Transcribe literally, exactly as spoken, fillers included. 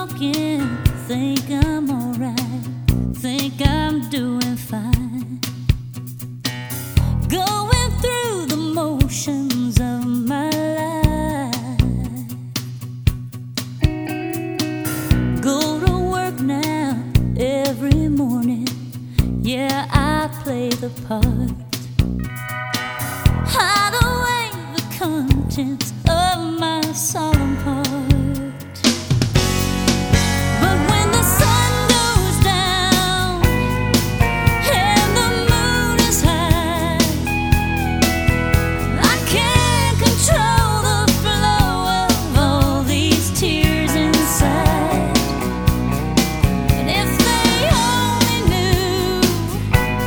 walking, think I'm alright, think I'm doing fine. Going through the motions of my life. Go to work now every morning, yeah, I play the part. Hide away the contents of my solemn heart.